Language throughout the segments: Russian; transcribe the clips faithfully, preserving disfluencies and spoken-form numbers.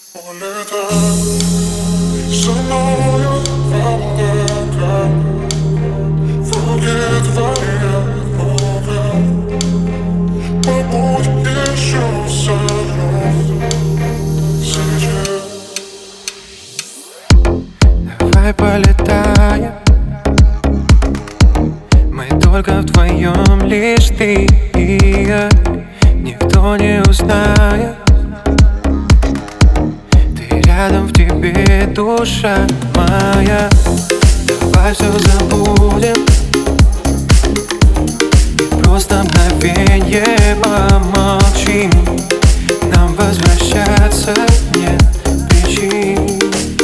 Улетай со мною в облака, в руке твоя рука. Побудь еще со мной сейчас. Давай полетаем, мы только вдвоем, лишь ты и я. Никто не узнает, ты рядом, в тебе душа моя. Давай все забудем, просто мгновенье помолчим. Нам возвращаться нет причин.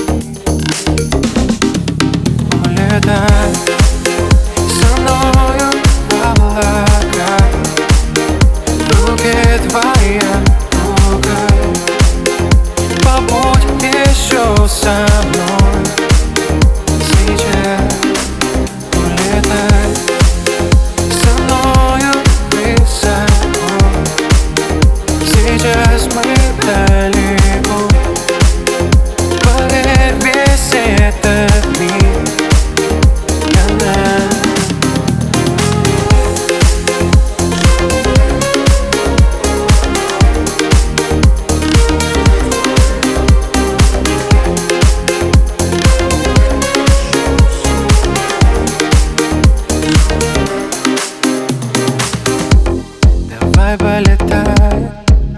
Улетай со мною в облака, в руке твоя рука. Побудь еще со мной сейчас. Улетай со мною высоко, сейчас мы далеко. Поверь, весь этот мир для нас. Давай полетай.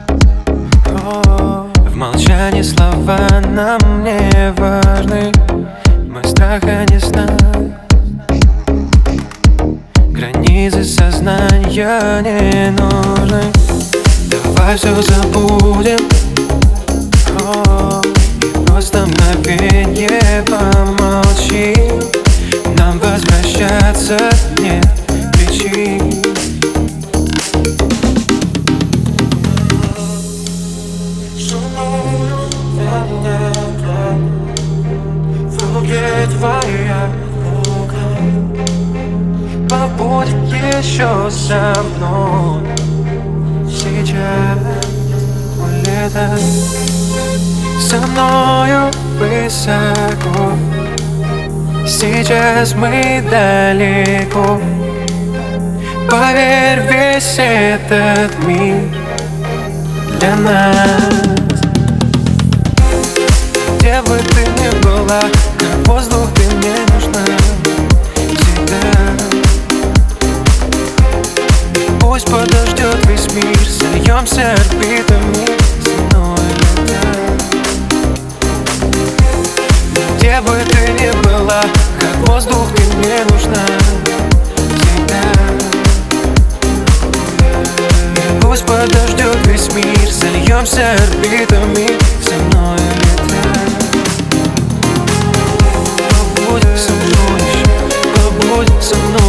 О, в молчании слова нам не важны. Мы страха не знаем, границы сознания не нужны. Давай все забудем, о, и просто мгновенье помолчим. Нам возвращаться нет причин. Со мною в облака, в руке твоя рука. Побудь еще со мной сейчас. Улетай со мною высоко, сейчас мы далеко. Поверь, весь этот мир для нас. Где бы ты ни была, как воздух ты мне нужна всегда. Пусть подождет весь мир, сольемся орбитами со мной летать. Где бы ты ни была, как воздух ты мне нужна всегда. Пусть подождет весь мир, сольемся орбитами со мной летать. Побудь со мной, побудь со мной.